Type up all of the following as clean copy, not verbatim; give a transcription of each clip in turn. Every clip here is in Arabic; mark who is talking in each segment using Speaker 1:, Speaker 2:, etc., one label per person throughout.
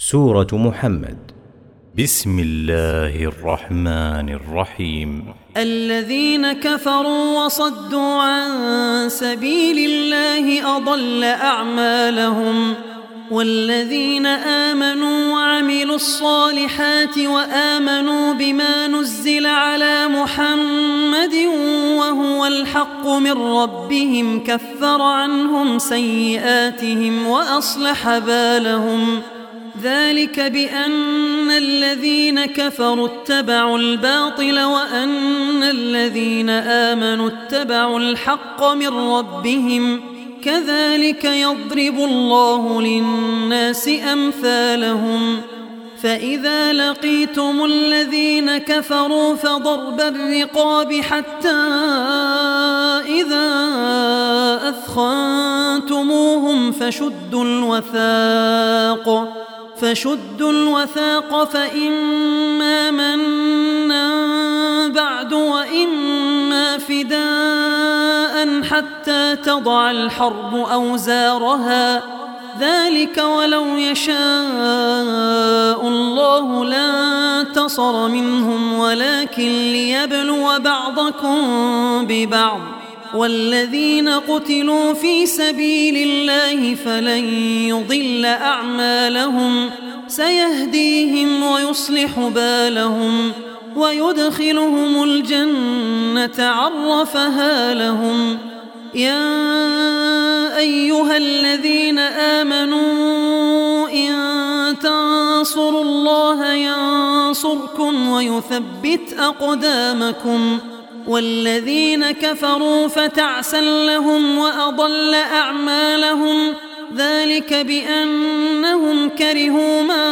Speaker 1: سورة محمد. بسم الله الرحمن الرحيم.
Speaker 2: الذين كفروا وصدوا عن سبيل الله أضل أعمالهم، والذين آمنوا وعملوا الصالحات وآمنوا بما نزل على محمد وهو الحق من ربهم كفر عنهم سيئاتهم وأصلح بالهم. ذلك بأن الذين كفروا اتبعوا الباطل وأن الذين آمنوا اتبعوا الحق من ربهم، كذلك يضرب الله للناس أمثالهم. فإذا لقيتم الذين كفروا فضرب الرقاب حتى إذا أثخنتموهم فشدوا الوثاق فإما منا بعد وإما فداء حتى تضع الحرب أوزارها، ذلك ولو يشاء الله لانتصر منهم ولكن ليبلو بعضكم ببعض. والذين قتلوا في سبيل الله فلن يضل أعمالهم، سيهديهم ويصلح بالهم ويدخلهم الجنة عرفها لهم. يا أيها الذين آمنوا إن تنصروا الله ينصركم ويثبت أقدامكم. والذين كفروا فتعسا لهم وأضل أعمالهم، ذلك بأنهم كرهوا ما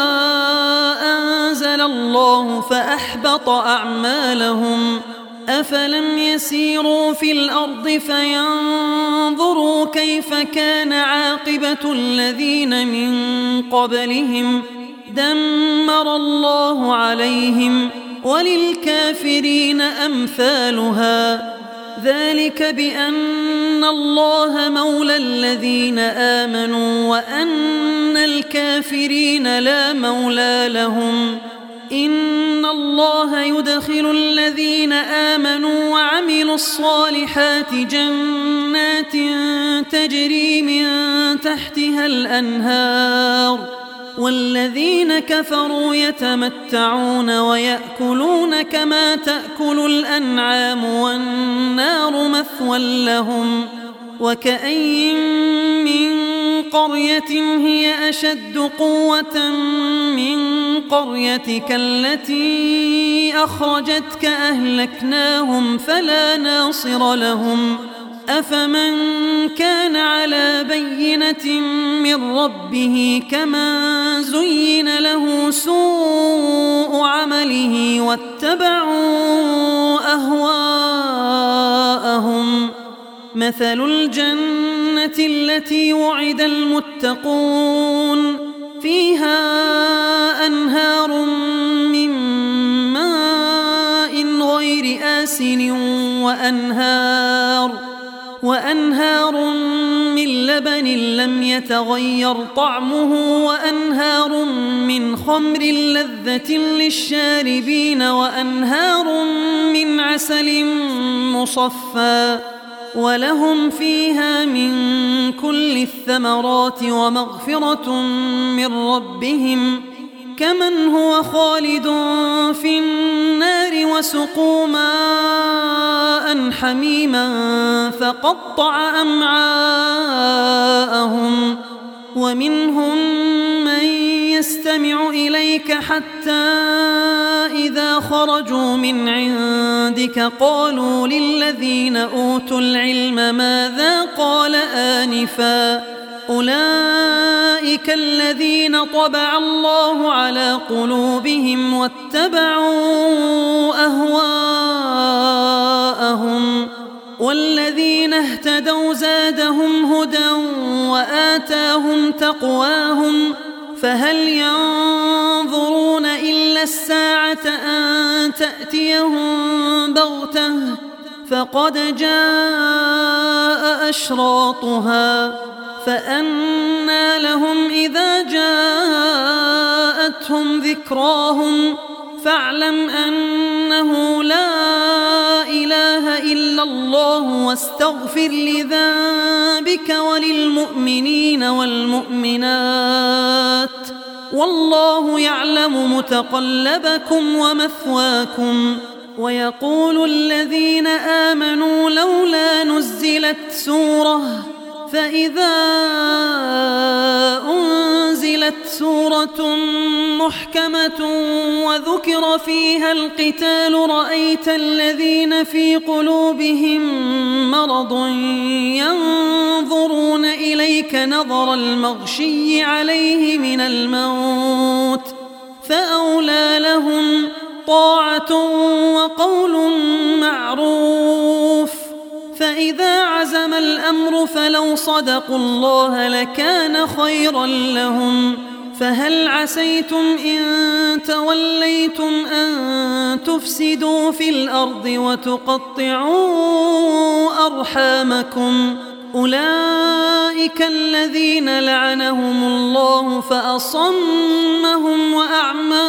Speaker 2: أنزل الله فأحبط أعمالهم. أفلم يسيروا في الأرض فينظروا كيف كان عاقبة الذين من قبلهم، دمر الله عليهم وللكافرين أمثالها. ذلك بأن الله مولى الذين آمنوا وأن الكافرين لا مولى لهم. إن الله يدخل الذين آمنوا وعملوا الصالحات جنات تجري من تحتها الأنهار، والذين كفروا يتمتعون ويأكلون كما تأكل الأنعام والنار مثوى لهم. وكأين من قرية هي أشد قوة من قريتك التي أخرجتك أهلكناهم فلا ناصر لهم. أفمن كان على بينة من ربه كمن زين له سوء عمله واتبعوا أهواءهم. مثل الجنة التي وعد المتقون فيها أنهار من ماء غير آسن وأنهار من لبن لم يتغير طعمه وأنهار من خمر لذة للشاربين وأنهار من عسل مصفى، ولهم فيها من كل الثمرات ومغفرة من ربهم، كمن هو خالد في النار وسقوا ماء حميما فقطع أمعاءهم. ومنهم من يستمع إليك حتى إذا خرجوا من عندك قالوا للذين أوتوا العلم ماذا قال آنفا، أولئك الذين طبع الله على قلوبهم واتبعوا أهواءهم. والذين اهتدوا زادهم هدى وآتاهم تقواهم، فهل ينظرون إلا الساعة أن تأتيهم بغتة، فقد جاء أشراطها، فأنى لهم إذا جاءوا جاءتهم ذكراهم فاعلم أنه لا إله إلا الله واستغفر لذنبك وللمؤمنين والمؤمنات والله يعلم متقلبكم ومثواكم. ويقول الذين آمنوا لولا نزلت سورة فإذا أنزلت سورة محكمة وذكر فيها القتال رأيت الذين في قلوبهم مرض ينظرون إليك نظر المغشي عليه من الموت فأولى لهم طاعة وقول معروف. فإذا عزم الأمر فلو صدقوا الله لكان خيرا لهم. فهل عسيتم إن توليتم أن تفسدوا في الأرض وتقطعوا أرحامكم أولئك الذين لعنهم الله فأصمهم وأعمى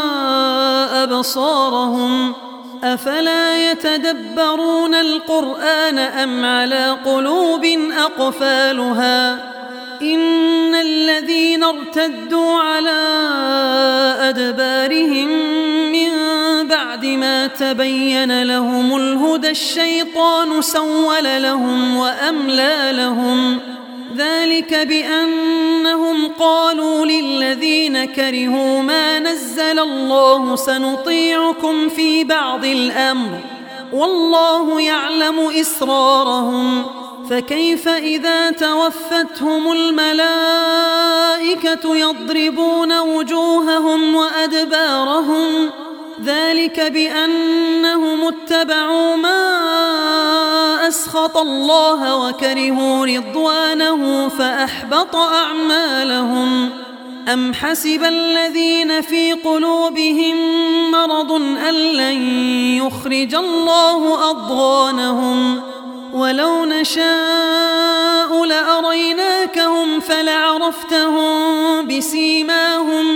Speaker 2: أبصارهم أفلا يتدبرون القرآن أم على قلوب أقفالها إن الذين ارتدوا على أدبارهم من بعد ما تبين لهم الهدى الشيطان سول لهم وأملى لهم ذلك بأنهم قالوا للذين كرهوا ما نزل الله سنطيعكم في بعض الأمر والله يعلم إسرارهم. فكيف إذا توفتهم الملائكة يضربون وجوههم وأدبارهم ذلك بأنهم اتبعوا ما أسخط الله وكرهوا رضوانه فأحبط أعمالهم. أم حسب الذين في قلوبهم مرض أن لن يخرج الله أضغانهم ولو نشاء لأريناكهم فلعرفتهم بسيماهم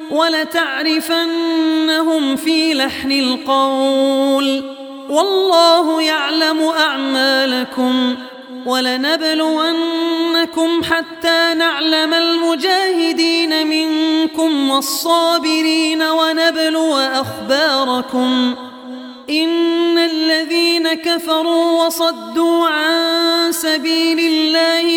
Speaker 2: ولتعرفنهم في لحن القول والله يعلم أعمالكم. ولنبلونكم حتى نعلم المجاهدين منكم والصابرين ونبلو أخباركم. إن الذين كفروا وصدوا عن سبيل الله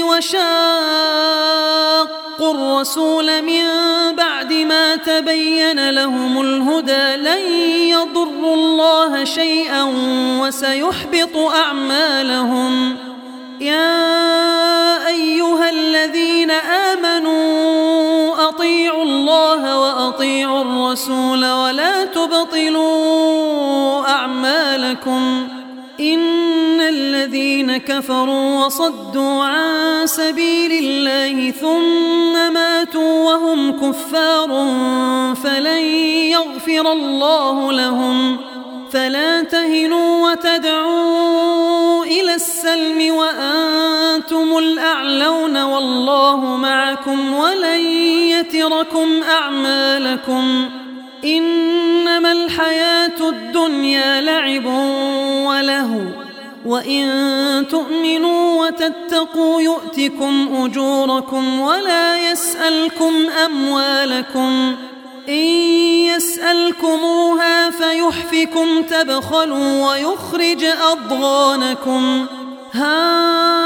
Speaker 2: وشاقوا الرسول من بعد ما تبين لهم الهدى لن يضروا الله شيئا وسيحبط أعمالهم. يا أيها الذين آمنوا أطيعوا الله وأطيعوا الرسول ولا تبطلوا أعمالكم. إن الذين كفروا وصدوا عن سبيل الله ثم ماتوا وهم كفار فلن يغفر الله لهم. فلا تهنوا وتدعوا إلى السلم وأنتم الأعلون والله معكم ولن يتركم أعمالكم. إنما الحياة الدنيا لعب ولهو وإن تؤمنوا وتتقوا يؤتكم أجوركم ولا يسألكم أموالكم. إن يسألكموها فيحفكم تبخلوا ويخرج أضغانكم. ها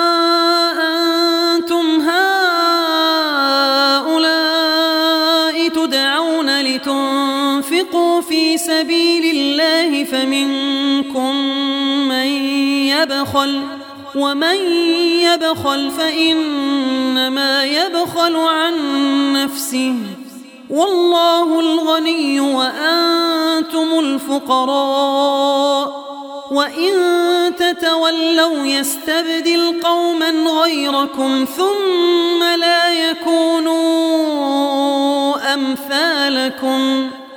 Speaker 2: أنتم هؤلاء تدعون لتنفقوا في سبيل الله فمنكم من يبخل ومن يبخل فإنما يبخل عن نفسه والله الغني وأنتم الفقراء. وإن تتولوا يستبدل قوما غيركم ثم لا يكونوا أمثالكم.